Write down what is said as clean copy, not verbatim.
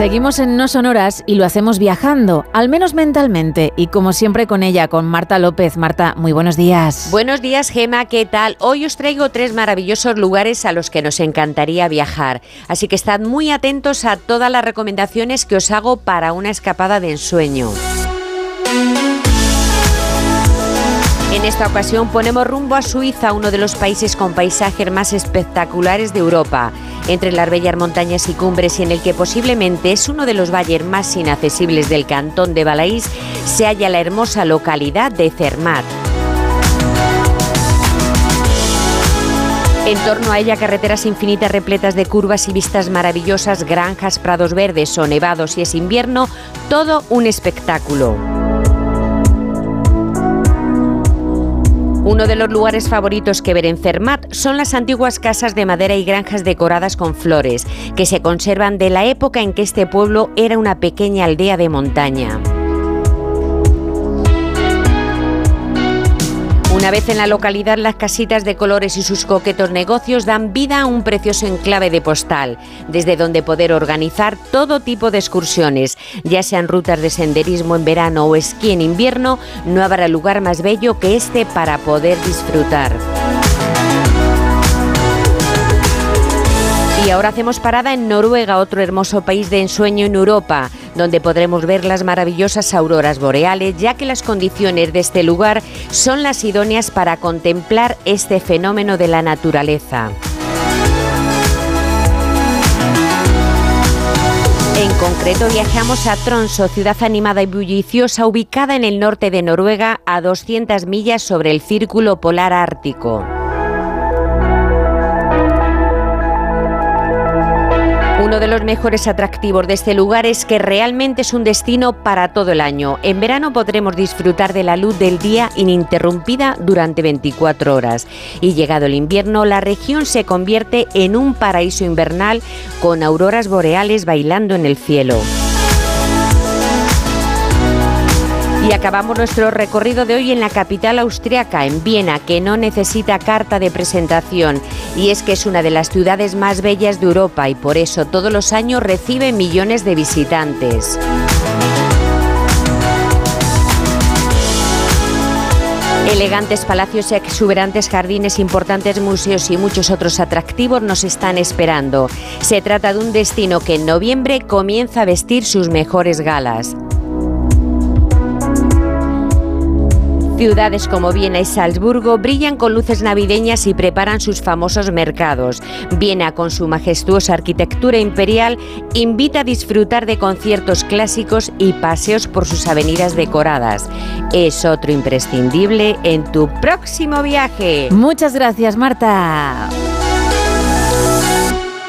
Seguimos en No Sonoras y lo hacemos viajando, al menos mentalmente, y como siempre con ella, con Marta López. Marta, muy buenos días. Buenos días, Gema, ¿qué tal? Hoy os traigo 3 maravillosos lugares a los que nos encantaría viajar, así que estad muy atentos a todas las recomendaciones que os hago para una escapada de ensueño. En esta ocasión ponemos rumbo a Suiza, uno de los países con paisajes más espectaculares de Europa. Entre las bellas montañas y cumbres y en el que posiblemente es uno de los valles más inaccesibles del cantón de Valais, se halla la hermosa localidad de Zermatt. En torno a ella, carreteras infinitas repletas de curvas y vistas maravillosas, granjas, prados verdes o nevados si es invierno, todo un espectáculo. Uno de los lugares favoritos que ver en Zermatt son las antiguas casas de madera y granjas decoradas con flores, que se conservan de la época en que este pueblo era una pequeña aldea de montaña. Una vez en la localidad, las casitas de colores y sus coquetos negocios dan vida a un precioso enclave de postal, desde donde poder organizar todo tipo de excursiones, ya sean rutas de senderismo en verano o esquí en invierno. No habrá lugar más bello que este para poder disfrutar. Y ahora hacemos parada en Noruega, otro hermoso país de ensueño en Europa, donde podremos ver las maravillosas auroras boreales, ya que las condiciones de este lugar son las idóneas para contemplar este fenómeno de la naturaleza. En concreto, viajamos a Tromsø, ciudad animada y bulliciosa, ubicada en el norte de Noruega, a 200 millas sobre el Círculo Polar Ártico. Uno de los mejores atractivos de este lugar es que realmente es un destino para todo el año. En verano podremos disfrutar de la luz del día ininterrumpida durante 24 horas. Y llegado el invierno, la región se convierte en un paraíso invernal con auroras boreales bailando en el cielo. Y acabamos nuestro recorrido de hoy en la capital austriaca, en Viena, que no necesita carta de presentación. Y es que es una de las ciudades más bellas de Europa y por eso todos los años recibe millones de visitantes. Elegantes palacios, exuberantes jardines, importantes museos y muchos otros atractivos nos están esperando. Se trata de un destino que en noviembre comienza a vestir sus mejores galas. Ciudades como Viena y Salzburgo brillan con luces navideñas y preparan sus famosos mercados. Viena, con su majestuosa arquitectura imperial, invita a disfrutar de conciertos clásicos y paseos por sus avenidas decoradas. Es otro imprescindible en tu próximo viaje. Muchas gracias, Marta.